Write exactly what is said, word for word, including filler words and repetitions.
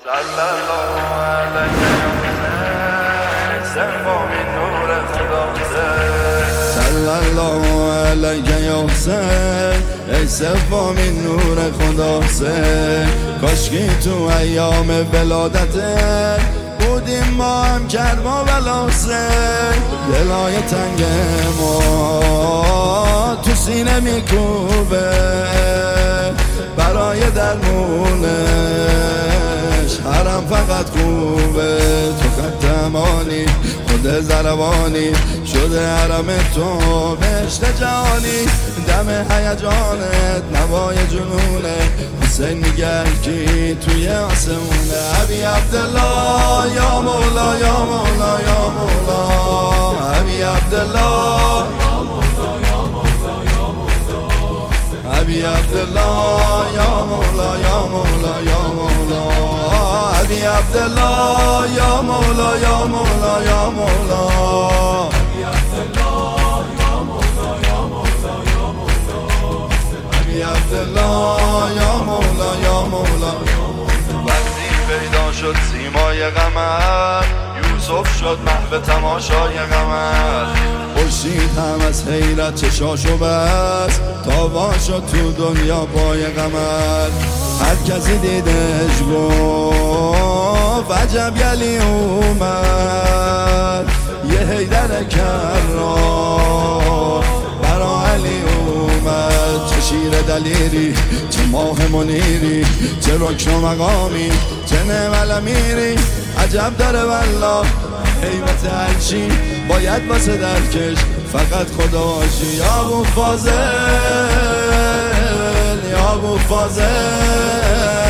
صلی الله علیه سوم نور خدا صلی الله علیه یا حسین ای سوم نور خدا حسین. کاشکی تو ایام ولادت بودیم ما هم کرما ولا حسین. دلای تنگ ما تو سینه میکوبه برای درمونش حرم فقط خوبه. تو قدمانی خود زربانی شده حرم تو بهشت جهانی. دم هیجانت نوای جنونه حسین میگه کی توی آسمونه. ابی عبدالله یا مولا یا مولا یا مولا. ابی عبدالله ابی عبدالله یا مولا یا مولا یا مولا. ابی عبدالله یا مولا یا مولا یا مولا. ابی عبدالله یا مولا یا مولا یا مولا. ابی عبدالله یا مولا یا مولا. وقتی پیدا شد سیمای قمر یوسف شد محو تماشای قمر. خورشید هم از حیرت چشاشو بست تابان شد تو دنیا پای قمر. هر کسی دیدش گفت عجب گلی اومد. یه حیدر کرار برا علی اومد. چه شیر دلیری چه ماه منیری چه رکن و مقامی چه نعم امیری. عجب داره والله حیبت هرچی باید واسه درکش فقط خدا باشی. یا ابو فاضل یا ابو فاضل